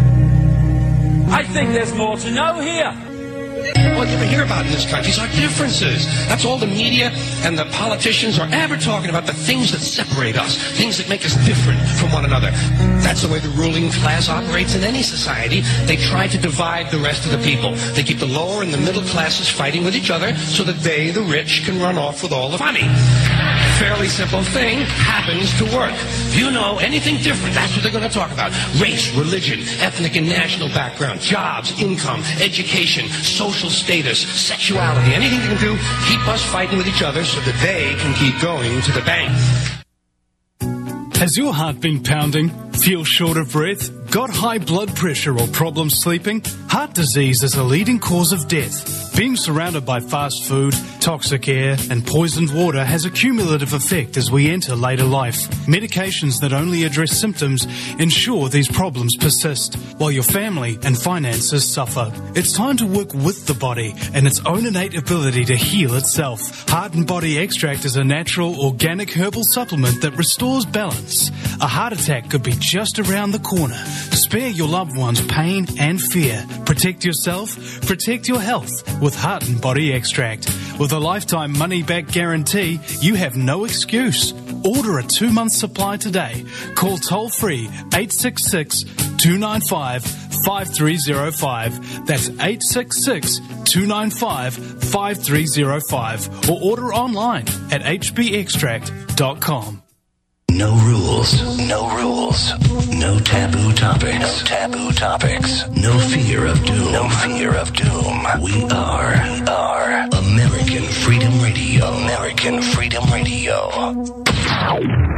S16: I think there's more to know here.
S17: All you ever hear about in this country is our differences. That's all the media and the politicians are ever talking about, the things that separate us, things that make us different from one another. That's the way the ruling class operates in any society. They try to divide the rest of the people. They keep the lower and the middle classes fighting with each other so that they, the rich, can run off with all the money. Fairly simple thing happens to work. If you know anything different, that's what they're going to talk about. Race, religion, ethnic and national background, jobs, income, education, social status, sexuality, anything they can do, keep us fighting with each other so that they can keep going to the bank.
S1: Has your heart been pounding? Feel short of breath? Got high blood pressure or problems sleeping? Heart disease is a leading cause of death. Being surrounded by fast food, toxic air and poisoned water has a cumulative effect as we enter later life. Medications that only address symptoms ensure these problems persist, while your family and finances suffer. It's time to work with the body and its own innate ability to heal itself. Heart and Body Extract is a natural, organic herbal supplement that restores balance. A heart attack could be just around the corner. Spare your loved ones pain and fear. Protect yourself, protect your health with Heart and Body Extract. With a lifetime money-back guarantee, you have no excuse. Order a two-month supply today. Call toll-free eight six six,
S15: two nine five, five three zero five. That's eight six six, two nine five, five three zero five. Or order online at h b extract dot com.
S8: No rules, no rules, no taboo topics, no taboo topics, no fear of doom, no fear of doom. We are, we are American Freedom Radio, American Freedom Radio.